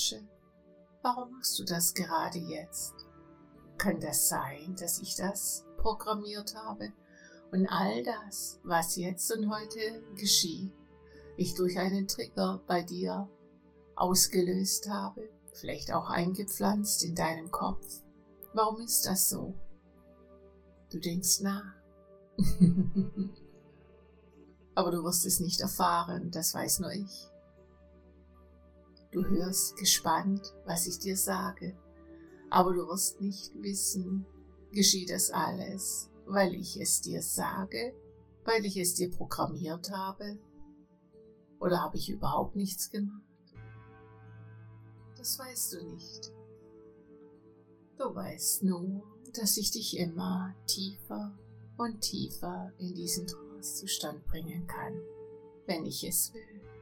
Forsche. Warum machst du das gerade jetzt? Kann das sein, dass ich das programmiert habe und all das, was jetzt und heute geschieht, ich durch einen Trigger bei dir ausgelöst habe, vielleicht auch eingepflanzt in deinem Kopf? Warum ist das so? Du denkst nach. Aber du wirst es nicht erfahren, das weiß nur ich. Du hörst gespannt, was ich dir sage, aber du wirst nicht wissen, geschieht das alles, weil ich es dir sage, weil ich es dir programmiert habe, oder habe ich überhaupt nichts gemacht? Das weißt du nicht. Du weißt nur, dass ich dich immer tiefer und tiefer in diesen Trance-Zustand bringen kann, wenn ich es will.